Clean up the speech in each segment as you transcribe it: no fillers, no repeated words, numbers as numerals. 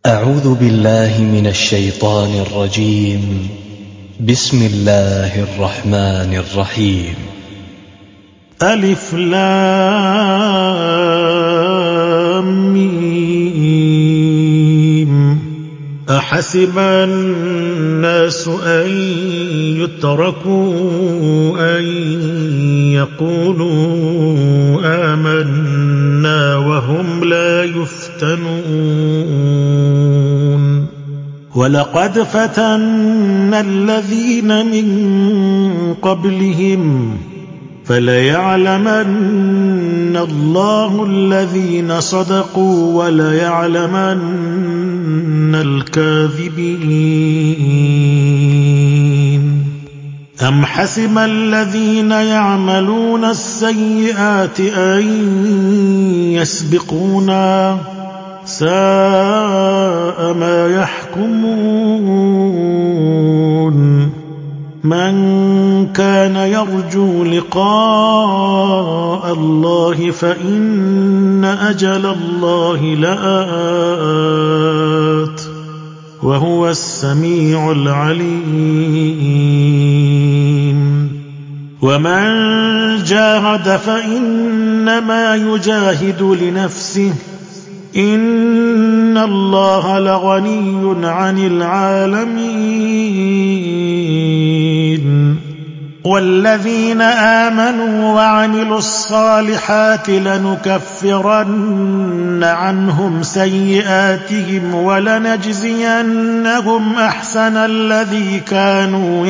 أعوذ بالله من الشيطان الرجيم. بسم الله الرحمن الرحيم. ألف لام ميم. أحسب الناس أن يتركوا أن يقولوا آمنا وهم لا يفتنون. ولقد فتنا الذين من قبلهم فليعلمن الله الذين صدقوا وليعلمن الكاذبين. أم حسب الذين يعملون السيئات أن يسبقونا ساء ما يحكمون. من كان يرجو لقاء الله فإن أجل الله لآت وهو السميع العليم. ومن جاهد فإنما يجاهد لنفسه إن الله لغني عن العالمين. والذين آمنوا وعملوا الصالحات لنكفرن عنهم سيئاتهم ولنجزينهم أحسن الذي كانوا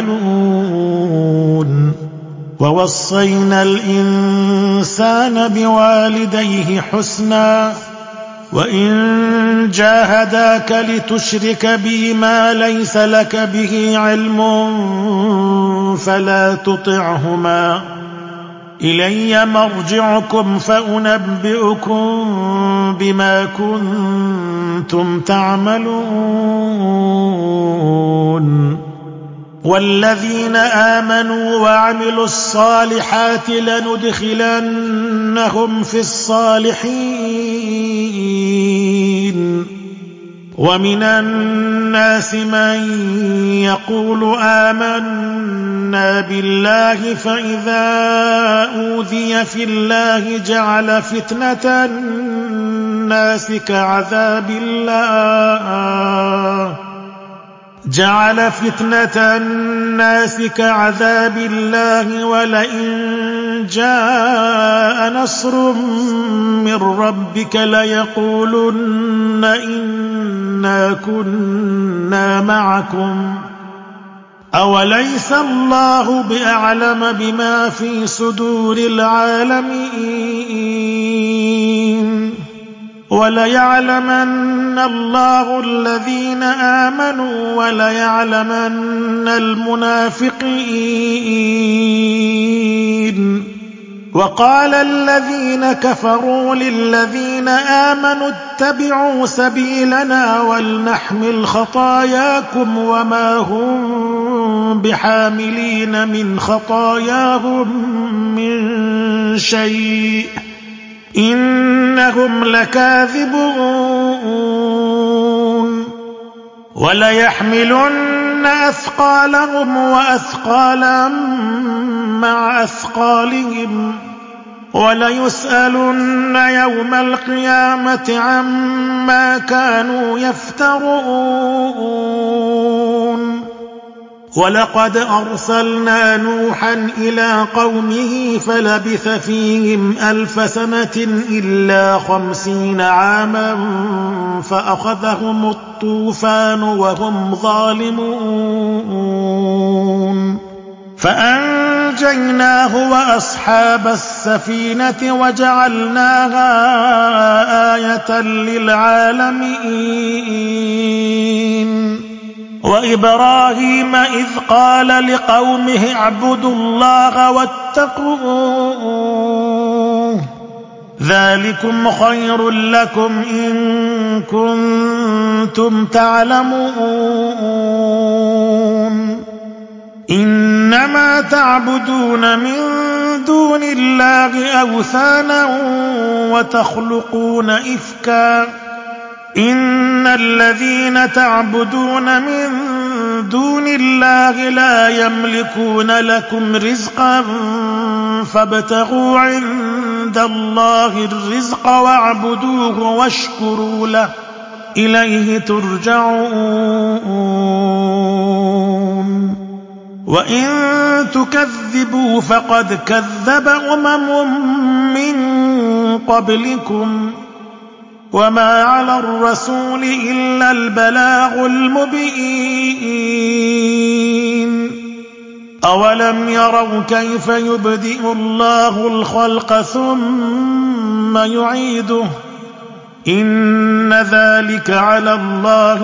يعملون. ووصينا الإنسان بوالديه حسنا وإن جاهداك لتشرك بي ما ليس لك به علم فلا تطعهما إلي مرجعكم فأنبئكم بما كنتم تعملون. والذين آمنوا وعملوا الصالحات لندخلنهم في الصالحين. ومن الناس من يقول آمنا بالله فإذا أوذي في الله جعل فتنة الناس كعذاب الله ولئن جاء نصر من ربك ليقولن إنا كنا معكم أوليس الله بأعلم بما في صدور العالمين. وليعلمن الله الذين آمنوا وليعلمن المنافقين. وقال الذين كفروا للذين آمنوا اتبعوا سبيلنا ولنحمل خطاياكم وما هم بحاملين من خطاياهم من شيء إنهم لكاذبون. وليحملن أثقالهم وأثقالا مع أثقالهم وليسألن يوم القيامة عما كانوا يفترون. ولقد أرسلنا نوحا إلى قومه فلبث فيهم 1000 سنة إلا 50 عاما فأخذهم الطوفان وهم ظالمون. فأنجيناه وأصحاب السفينة وجعلناها آية للعالمين. وإبراهيم إذ قال لقومه اعبدوا الله واتقوه ذلكم خير لكم إن كنتم تعلمون. إنما تعبدون من دون الله أوثانا وتخلقون إفكا إن إن الذين تعبدون من دون الله لا يملكون لكم رزقا فابتغوا عند الله الرزق واعبدوه واشكروا له إليه ترجعون وإن تكذبوا فقد كذب من قبلكم وما على الرسول إلا البلاغ المبين أولم يروا كيف يبدئ الله الخلق ثم يعيده إن ذلك على الله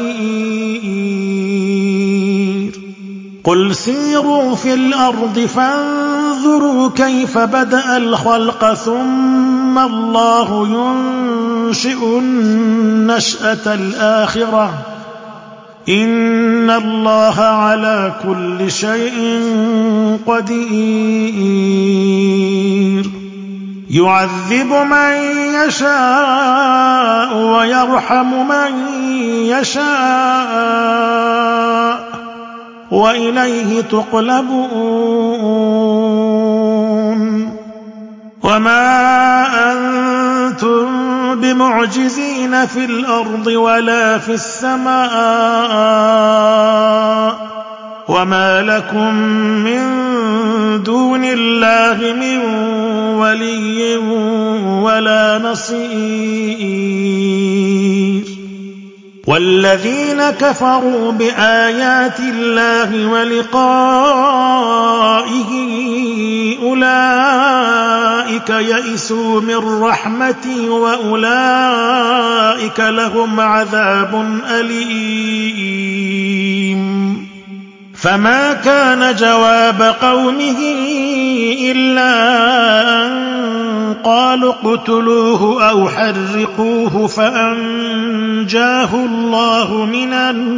يسير قل سيروا في الأرض فانظروا كيف بدأ الخلق ثم الله ينشئ النشأة الآخرة إن الله على كل شيء قدير يعذب من يشاء ويرحم من يشاء وإليه تقلبون وما أنتم بمعجزين في الأرض ولا في السماء وما لكم من دون الله من ولي ولا نصير والذين كفروا بآيات الله ولقائه أولئك يئسوا من رحمتي وأولئك لهم عذاب أليم فما كان جواب قومه إلا أن قالوا اقتلوه أو حرقوه فأنجاه الله من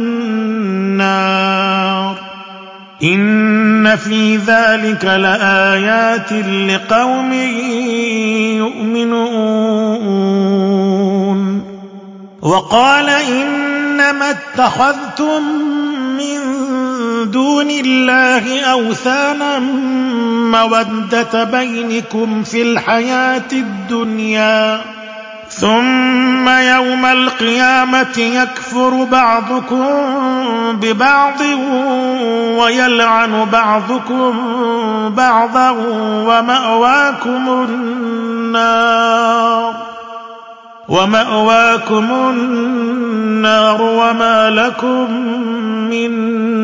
النار إن في ذلك لآيات لقوم يؤمنون وقال إنما اتخذتم من دون الله أوثانا مودة بينكم في الحياة الدنيا ثم يوم القيامة يكفر بعضكم ببعض ويلعن بعضكم بعضا ومأواكم النار وما لكم من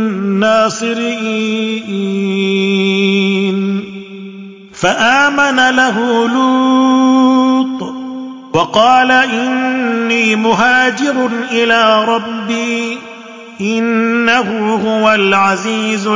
ناصرين فآمن له لوط وقال إني مهاجر إلى ربي إنه هو العزيز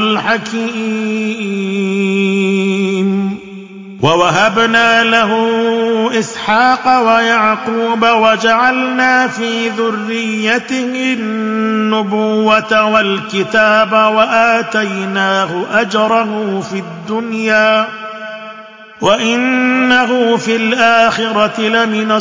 الحكيم ووهبنا له إسحاق ويعقوب وجعلنا في ذريته النبوة والكتاب وآتيناه أجره في الدنيا وإنه في الآخرة لمن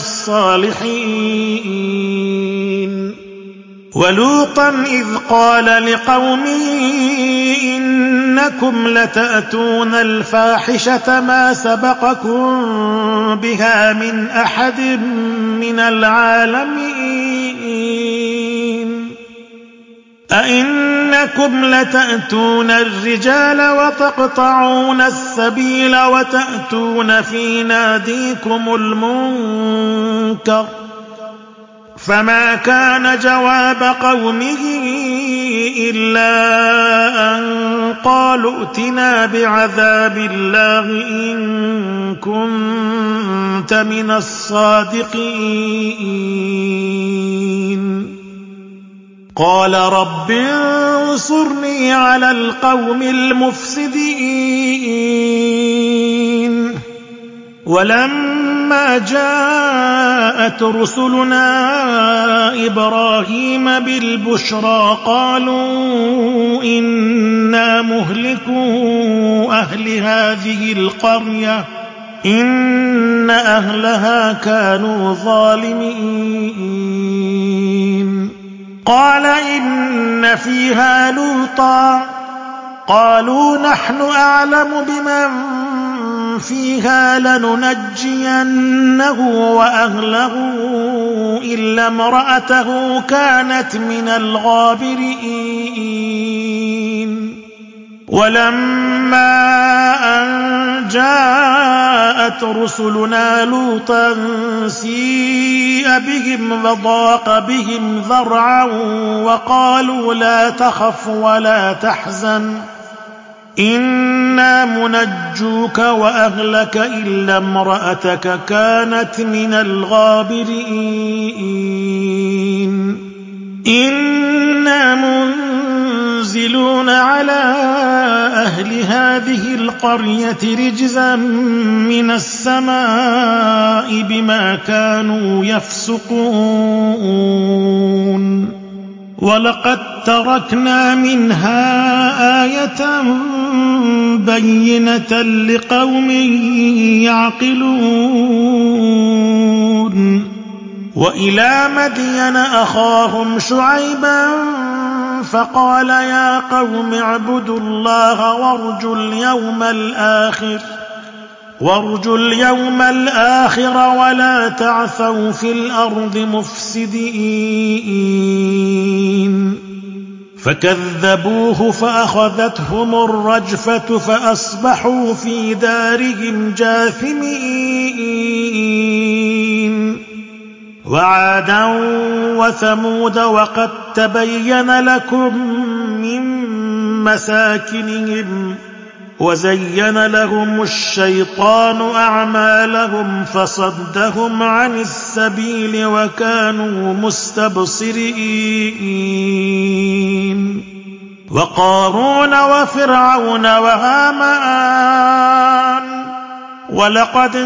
الصالحين ولوطا إذ قال لقومه إنكم لتأتون الفاحشة ما سبقكم بها من أحد من العالمين أئنكم لتأتون الرجال وتقطعون السبيل وتأتون في ناديكم المنكر فما كان جواب قومه إلا أن قالوا ائتنا بعذاب الله إن كنت من الصادقين قال رب انصرني على القوم المفسدين ولما جاءت رسلنا إبراهيم بالبشرى قالوا إنا مهلكو أهل هذه القرية إن أهلها كانوا ظالمين قال إن فيها لوطا قالوا نحن أعلم بمن فيها لننجينه وأهله إلا امرأته كانت من الغابرين ولما أن جاءت رسلنا لوطا سيء بهم وضاق بهم ذرعا وقالوا لا تخف ولا تحزن إنا منجوك وأهلك إلا امرأتك كانت من الغابرين إنا منزلون على أهل هذه القرية رجزا من السماء بما كانوا يفسقون ولقد تركنا منها آية بينة لقوم يعقلون وإلى مدين أخاهم شعيبا فقال يا قوم اعبدوا الله وارجوا اليوم الآخر ولا تعثوا في الأرض مفسدين فكذبوه فأخذتهم الرجفة فأصبحوا في دارهم جاثمين وعادا وثمود وقد تبين لكم من مساكنهم وزين لهم الشيطان أعمالهم فصدهم عن السبيل وكانوا مستبصرين وقارون وفرعون وهامان ولقد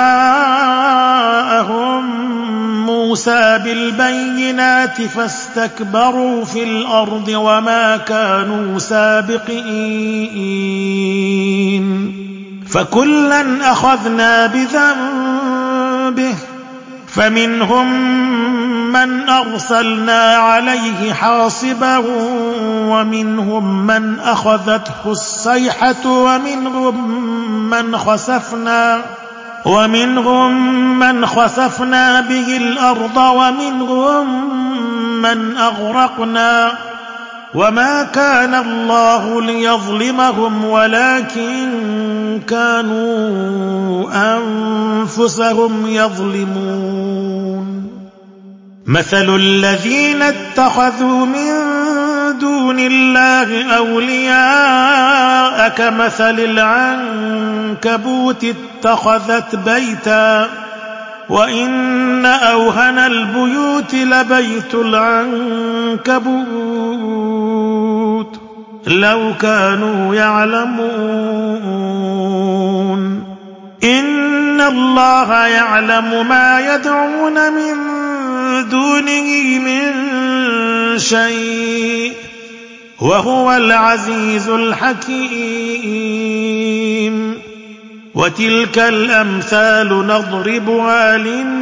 جاءهم موسى بالبينات فاستكبروا في الأرض وما كانوا سابقين فكلا أخذنا بذنبه فمنهم من أرسلنا عليه حاصبا ومنهم من أخذته الصيحة ومنهم من خسفنا به الأرض ومنهم من أغرقنا وما كان الله ليظلمهم ولكن كانوا أنفسهم يظلمون مثل الذين اتخذوا من دون الله أولياء كمثل العنكبوت اتخذت بيتا وإن أوهن البيوت لبيت العنكبوت لو كانوا يعلمون إن الله يعلم ما يدعون من دونه من شيء وهو العزيز الحكيم وتلك الأمثال نضربها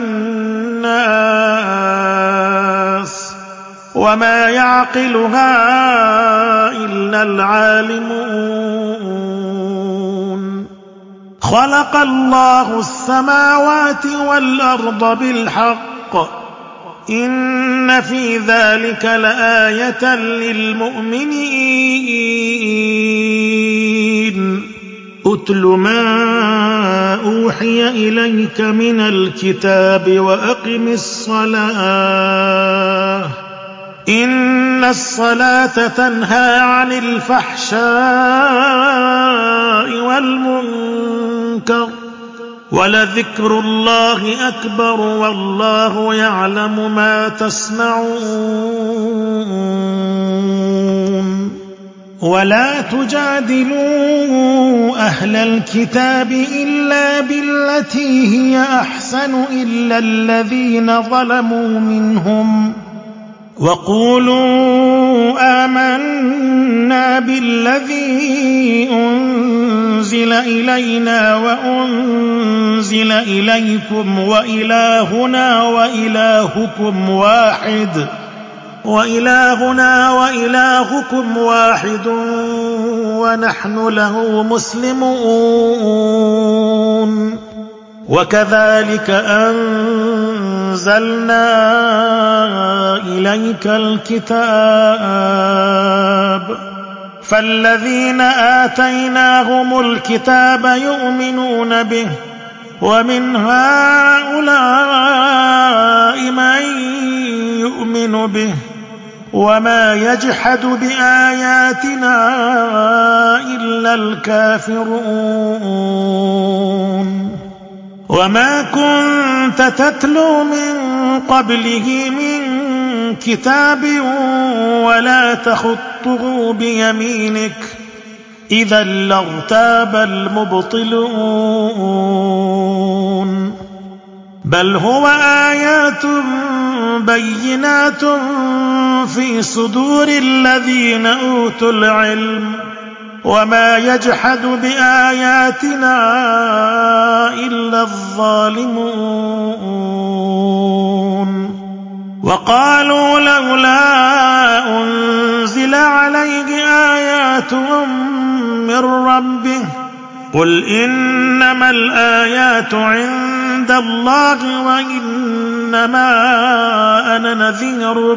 للناس وما يعقلها إلا العالمون خلق الله السماوات والأرض بالحق إن في ذلك لآية للمؤمنين أتل ما أوحي إليك من الكتاب وأقم الصلاة إن الصلاة تنهى عن الفحشاء والمنكر ولذكر الله أكبر والله يعلم ما تصنعون ولا تجادلوا أهل الكتاب إلا بالتي هي أحسن إلا الذين ظلموا منهم وقولوا آمنا بالذي أنزل إلينا وأنزل إليكم وإلهنا وإلهكم واحد وإلهنا وإلهكم واحد ونحن له مسلمون وكذلك أنزلنا إليك الكتاب فالذين آتيناهم الكتاب يؤمنون به ومن هؤلاء من يؤمن به وما يجحد بآياتنا إلا الكافرون وما كنت تتلو من قبله من كتاب ولا تخطه بيمينك إذا لارتاب المبطلون بل هو آيات بينات في صدور الذين أوتوا العلم وما يجحد بآياتنا إلا الظالمون وقالوا لولا أنزل عليه آيات من ربه قل إنما الآيات عند الله وإنما أنا نذير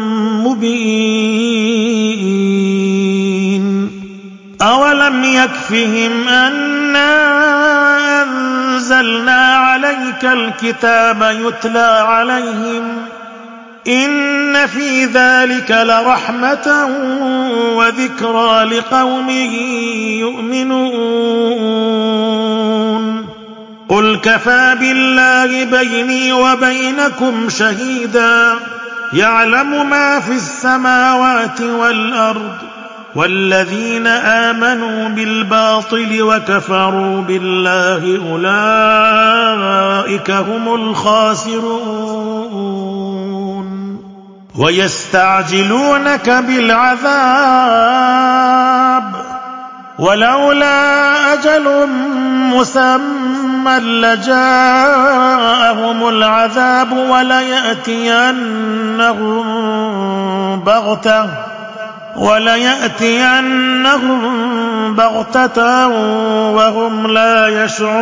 مبين أولم يكفهم أنا أنزلنا عليك الكتاب يتلى عليهم إن في ذلك لرحمة وذكرى لقوم يؤمنون قل كفى بالله بيني وبينكم شهيدا يعلم ما في السماوات والأرض والذين آمنوا بالباطل وكفروا بالله أولئك هم الخاسرون ويستعجلونك بالعذاب ولولا أجل مسمى لجاءهم العذاب وليأتينهم بغتة وهم لا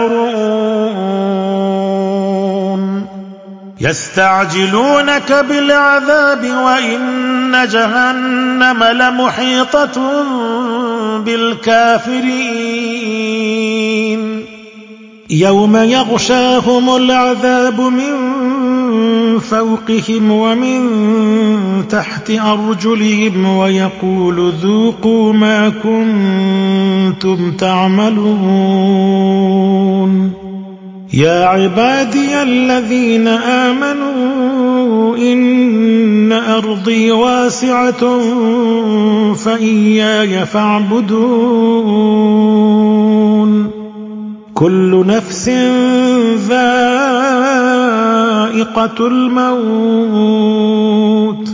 يشعرون يستعجلونك بالعذاب وإن جهنم لمحيطة بالكافرين يوم يغشاهم العذاب من فوقهم ومن تحت أرجلهم ويقول ذوقوا ما كنتم تعملون يا عبادي الذين آمنوا إن أرضي واسعة فإياي فاعبدون كل نفس ذائقة الموت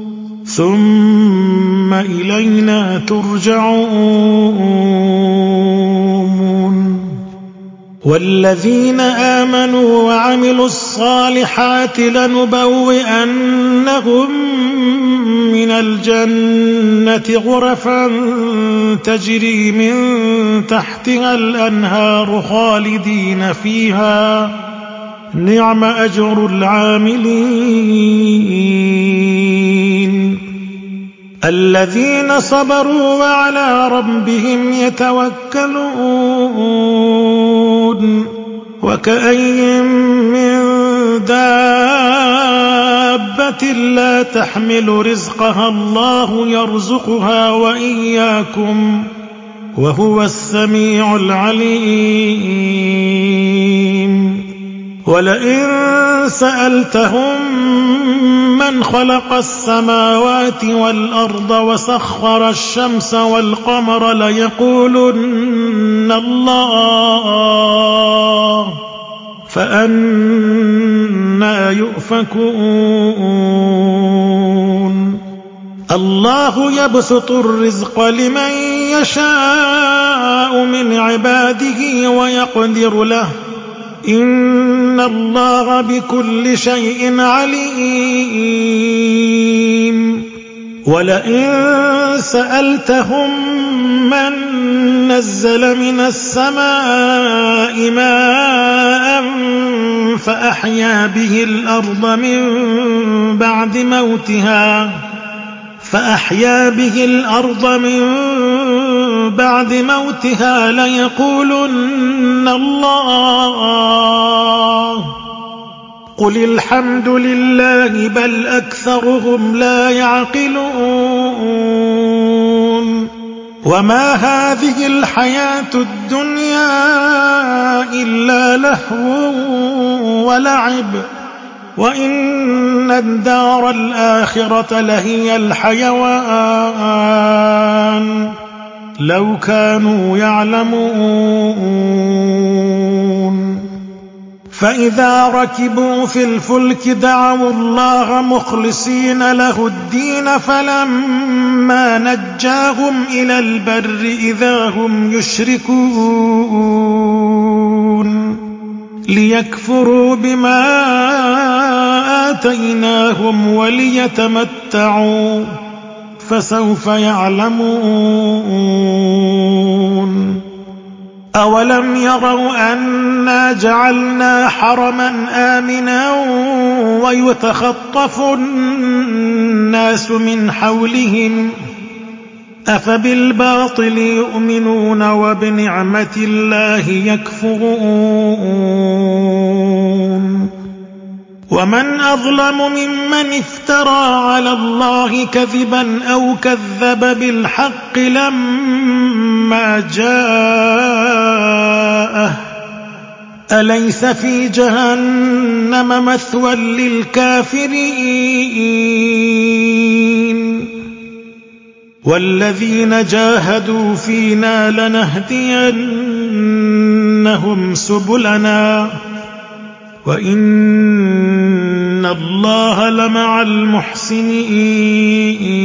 ثم إلينا ترجعون والذين آمنوا وعملوا الصالحات لنبوئنهم من الجنة غرفا تجري من تحتها الأنهار خالدين فيها نعم أجر العاملين الذين صبروا وعلى ربهم يتوكلون وكأي من دابة لا تحمل رزقها الله يرزقها وإياكم وهو السميع العليم ولئن سألتهم من خلق السماوات والأرض وسخر الشمس والقمر ليقولن الله فأنى يؤفكون الله يبسط الرزق لمن يشاء من عباده ويقدر له إن الله بكل شيء عليم ولئن سألتهم من نزل من السماء ماء فأحيا به الأرض من بعد موتها ليقولن الله قل الحمد لله بل أكثرهم لا يعقلون وما هذه الحياة الدنيا إلا لهو ولعب وإن الدار الآخرة لهي الحيوان لو كانوا يعلمون فإذا ركبوا في الفلك دعوا الله مخلصين له الدين فلما نجاهم إلى البر إذا هم يشركون ليكفروا بما آتيناهم وليتمتعوا فسوف يعلمون أولم يروا أنا جعلنا حرما آمنا ويتخطف الناس من حولهم أفبالباطل يؤمنون وبنعمة الله يكفرون ومن أظلم ممن افترى على الله كذبا أو كذب بالحق لما جاءه أليس في جهنم مثوى للكافرين والذين جاهدوا فينا لنهدينهم سبلنا وإن الله لمع المحسنين